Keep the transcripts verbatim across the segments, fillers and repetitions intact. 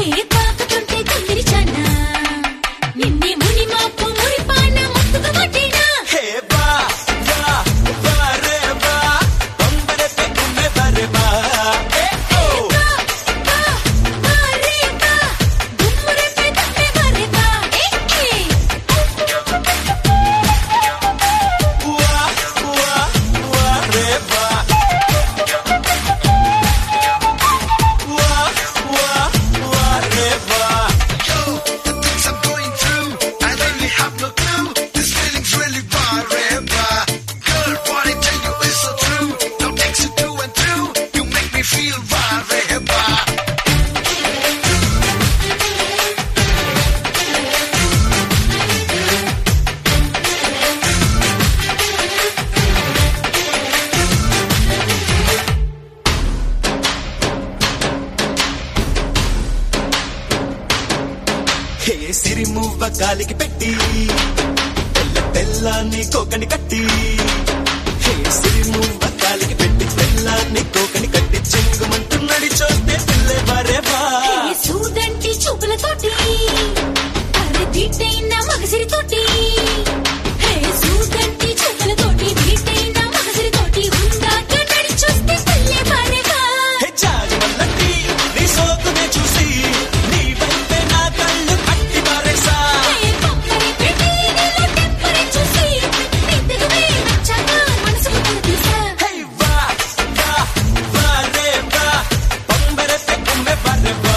సిరిమువ్వ గాలికి పెట్టి తెల్ల తెల్లాన్ని కోకని కట్టి సిరిమువ్వ గాలికి పెట్టి తెల్లాన్ని కోకని కట్టి చెంగుమంటూ నడిచోస్తే పిల్లే బరేవా చూడండి చూపులతోటి అరే దిట్టైన మగసిరితోటి చూడండి చూపులతోటి దిట్టైన మగసిరితోటి ఉందాక నడిచోస్తే పిల్లే బరేవా జాజి వల్లటి నీ సోకునే చూసి నీ వైపే నా కళ్ళు కట్టి పారేసా పంపరి పెట్టి నీలో టెంపరి చూసి నిద్దరువే నచ్చాక మనసుకు తీసా వా వా వా రే వా పంబరే పెక్కుమే బరేవా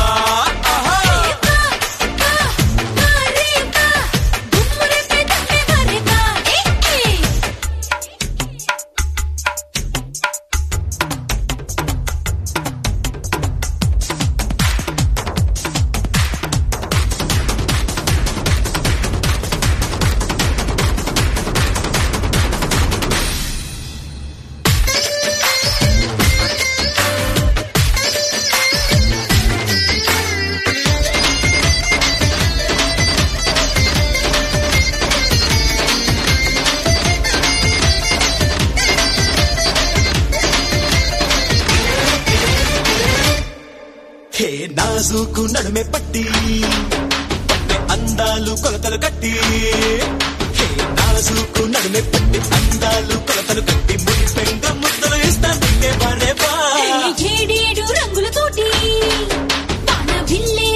హే నాజుకు నడుమే పట్టి పట్టె అందాలు కొలతలు కట్టి హే నాజుకు నడుమే పట్టి అందాలు కొలతలు కట్టి ముడి పెంగ ముద్దలు ఇస్తా తింటే బరేవా ఏడేడు రంగులతోటి వాన విల్లే